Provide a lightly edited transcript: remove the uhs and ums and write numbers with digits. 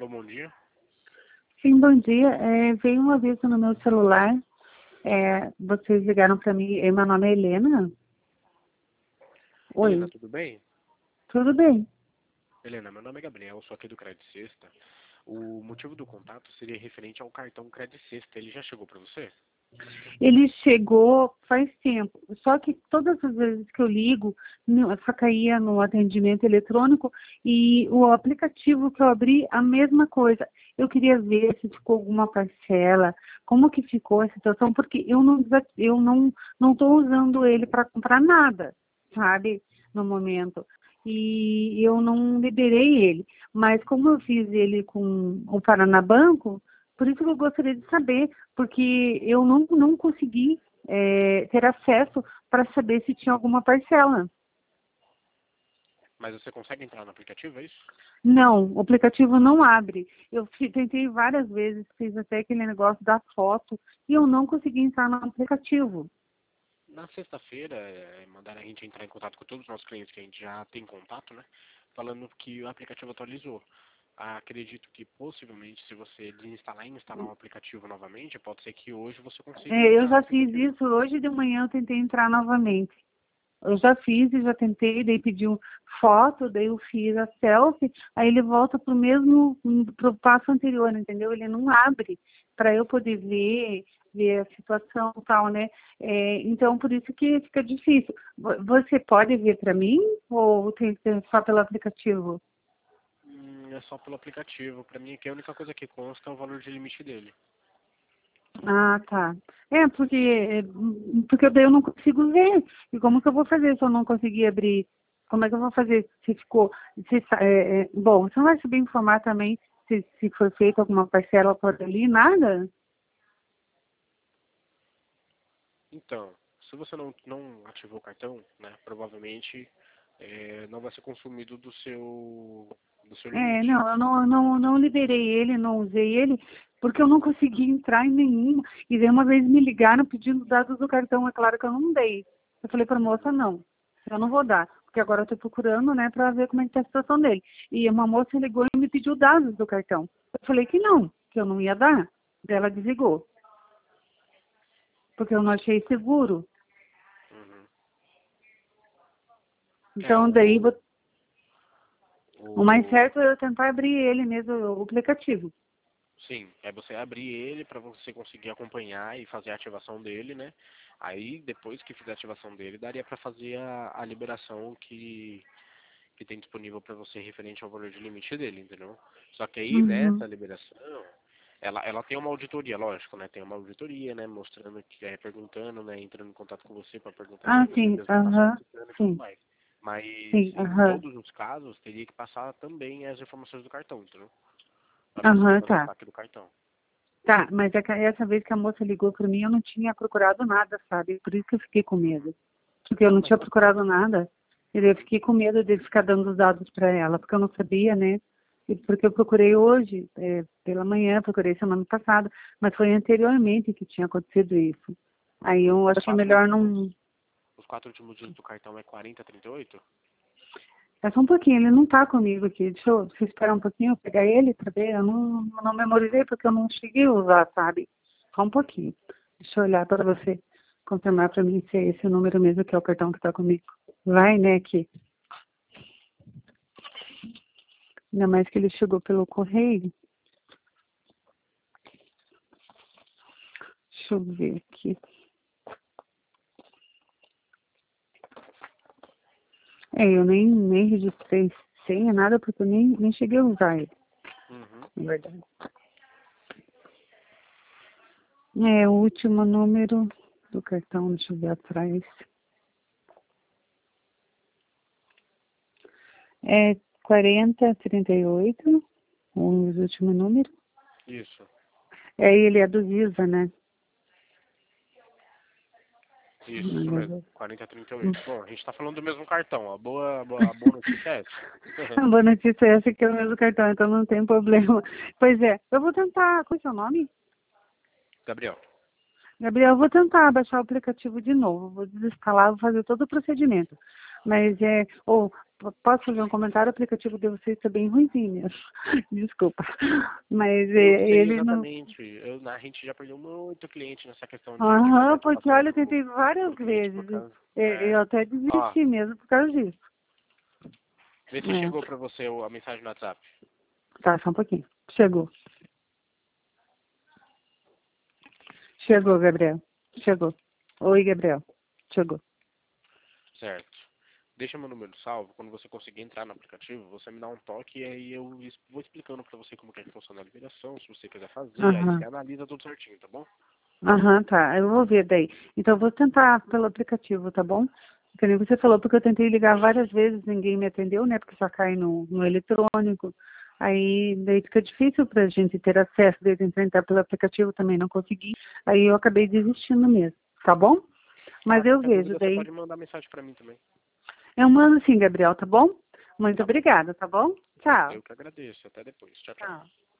Alô, bom dia. Sim, bom dia. Veio um aviso no meu celular. Vocês ligaram para mim. Meu nome é Helena. Helena, Oi, tudo bem? tudo bem? Helena, meu nome é Gabriel, sou aqui do Credit Sexta. O motivo do contato seria referente ao cartão Credit Sexta. Ele já chegou para você? Ele chegou faz tempo, só que todas as vezes que eu ligo, só caía no atendimento eletrônico e o aplicativo que eu abri, a mesma coisa. Eu queria ver se ficou alguma parcela, como que ficou a situação, porque eu não estou usando ele para comprar nada, sabe, no momento. E eu não liberei ele. Mas como eu fiz ele com o Paraná Banco, por isso que eu gostaria de saber, porque eu não consegui ter acesso para saber se tinha alguma parcela. Mas você consegue entrar no aplicativo, é isso? Não, o aplicativo não abre. Eu tentei várias vezes, fiz até aquele negócio da foto e eu não consegui entrar no aplicativo. Na sexta-feira, mandaram a gente entrar em contato com todos os nossos clientes que a gente já tem contato, né? Falando que o aplicativo atualizou. Acredito que possivelmente, se você desinstalar e instalar um aplicativo novamente, pode ser que hoje você consiga Eu entrar no já fiz aplicativo. isso, hoje de manhã eu tentei entrar novamente. Eu já fiz e já tentei, daí pediu foto, daí eu fiz a selfie, aí ele volta pro passo anterior, entendeu? Ele não abre para eu poder ver a situação e tal, né? Então, por isso que fica difícil. Você pode ver para mim ou tem que ser só pelo aplicativo? É só pelo aplicativo. Para mim aqui a única coisa que consta é o valor de limite dele. Ah, tá. Porque daí eu não consigo ver. E como que eu vou fazer se eu não conseguir abrir? Como é que eu vou fazer se ficou... Bom, você não vai saber informar também se foi feita alguma parcela por ali? Nada? Então, se você não ativou o cartão, né, provavelmente não vai ser consumido do seu limite. Não, eu não liberei ele, não usei ele, porque eu não consegui entrar em nenhuma. E daí uma vez me ligaram pedindo dados do cartão, é claro que eu não dei. Eu falei para a moça, não, eu não vou dar, porque agora eu estou procurando, né, para ver como é que está a situação dele. E uma moça ligou e me pediu dados do cartão. Eu falei que eu não ia dar. Daí ela desligou, porque eu não achei seguro. Uhum. É, Então daí o mais o, certo é eu tentar abrir ele mesmo, o aplicativo. sim, é você abrir ele para você conseguir acompanhar e fazer a ativação dele, né? Aí, depois que fizer a ativação dele, daria para fazer a liberação que tem disponível para você referente ao valor de limite dele, entendeu? Só que aí, Uhum. nessa liberação, ela tem uma auditoria, lógico, né? Tem uma auditoria, né? Mostrando que perguntando, né? Entrando em contato com você para perguntar Ah, se você sim, mesmo está aham, solicitando e tudo sim, mais. Mas sim, em aham. todos os casos, teria que passar também as informações do cartão, entendeu? Para você Aham, fazer o tá. saque do cartão. Tá, mas essa vez que a moça ligou para mim, eu não tinha procurado nada, sabe? Por isso que eu fiquei com medo. Porque eu Ah, não mas tinha tá. procurado nada. E daí eu fiquei com medo de ficar dando os dados para ela, porque eu não sabia, né? E porque eu procurei hoje, pela manhã, procurei semana passada, mas foi anteriormente que tinha acontecido isso. Aí Uhum. eu achei melhor não. Os quatro últimos dígitos do cartão é 4038? É só um pouquinho, ele não tá comigo aqui. Deixa eu esperar um pouquinho, eu pegar ele para ver. Eu não memorizei porque eu não cheguei a usar, sabe? Só um pouquinho. Deixa eu olhar para você confirmar para mim se é esse o número mesmo que é o cartão que tá comigo. Vai, né, aqui. Ainda mais que ele chegou pelo correio. Deixa eu ver aqui. Eu nem registrei senha, nada, porque eu nem cheguei a usar ele, Uhum. na verdade. O último número do cartão, deixa eu ver atrás. É 4038, o último número. Isso. Ele é do Visa, né? Isso mesmo. Hum. 4038. Bom, a gente tá falando do mesmo cartão. A boa notícia é essa. A boa notícia é essa que é o mesmo cartão, então não tem problema. Pois é, eu vou tentar. Qual é o seu nome? Gabriel. Gabriel, eu vou tentar baixar o aplicativo de novo. Vou desinstalar, vou fazer todo o procedimento. Mas ou posso fazer um comentário? O aplicativo de vocês está bem ruimzinho mesmo. Desculpa. Mas Eu sei ele não... exatamente. A gente já perdeu muito cliente nessa questão de fazer Aham, porque ativação olha, eu tentei várias por cliente por vezes. causa. Eu até Ó, desisti mesmo por causa disso. vê se É. chegou pra você a mensagem no WhatsApp. Tá, só um pouquinho. Chegou. Chegou, Gabriel. Chegou. Oi, Gabriel. Chegou. Certo. Deixa meu número salvo. Quando você conseguir entrar no aplicativo, você me dá um toque e aí eu vou explicando pra você como que é que funciona a liberação, se você quiser fazer, aí você Aham. analisa tudo certinho, tá bom? Aham, tá. Eu vou ver daí. Então, eu vou tentar pelo aplicativo, tá bom? Que nem você falou, porque eu tentei ligar várias vezes, ninguém me atendeu, né? Porque só cai no eletrônico. Aí, daí fica difícil pra gente ter acesso, daí tentar pelo aplicativo também não consegui. Aí eu acabei desistindo mesmo, tá bom? Tá, Mas eu qualquer vejo dúvida você daí. pode mandar mensagem pra mim também. Eu mando sim, Gabriel, tá bom? Muito Tá bom. obrigada, tá bom? Tchau. Eu que agradeço. Até depois. Tchau, tchau. Tchau.